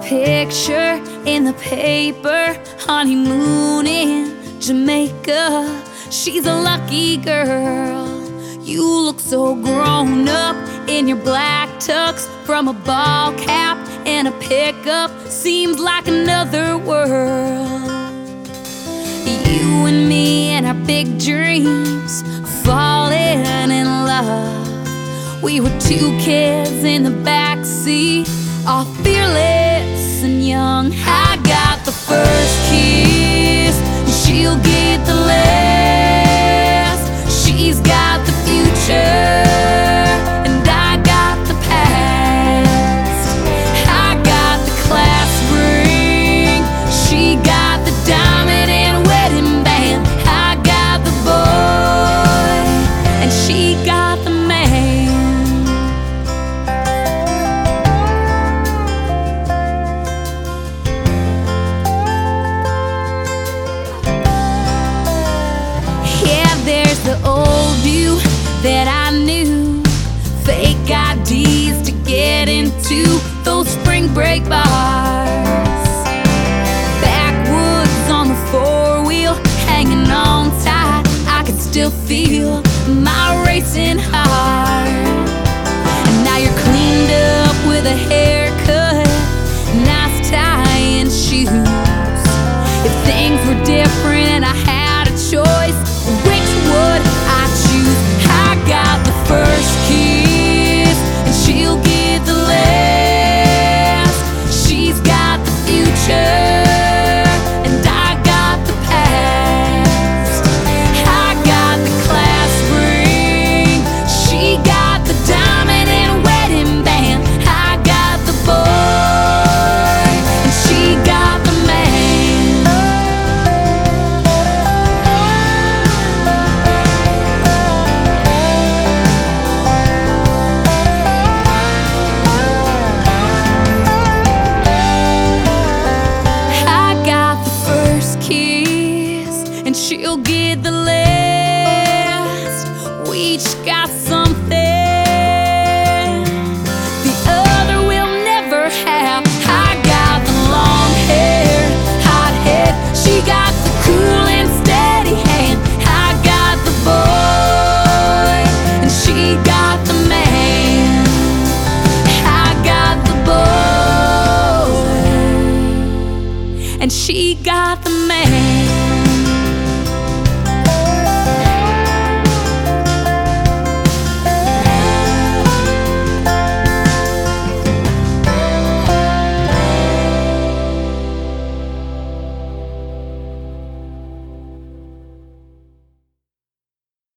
picture in the paper, honeymoon in Jamaica. She's a lucky girl. You look so grown up in your black tux, from a ball cap and a pickup. Seems like another world. You and me and our big dreams, falling in love. We were two kids in the backseat, all fearless and young. I got the first kiss, and she'll get the last. She's got the future, and I got the past. I got the class ring, she got the diamond and wedding band. I got the boy, and she got the man. There's the old you that I knew, fake IDs to get into those spring break bars. Backwoods on the four-wheel, hanging on tight. I can still feel my racing heart. And now you're cleaned up with a haircut, nice tie and shoes. If things were different and I had a choice, which would I choose? I got the first kiss, and she'll get the last. She's got the future, and I got the past. I got the class ring, she got the diamond and wedding band. I got the boy, and she got the man. And she'll get the last. We each got something the other will never have. I got the long hair, hot head. She got the cool and steady hand. I got the boy, and she got the man. I got the boy, and she got the man.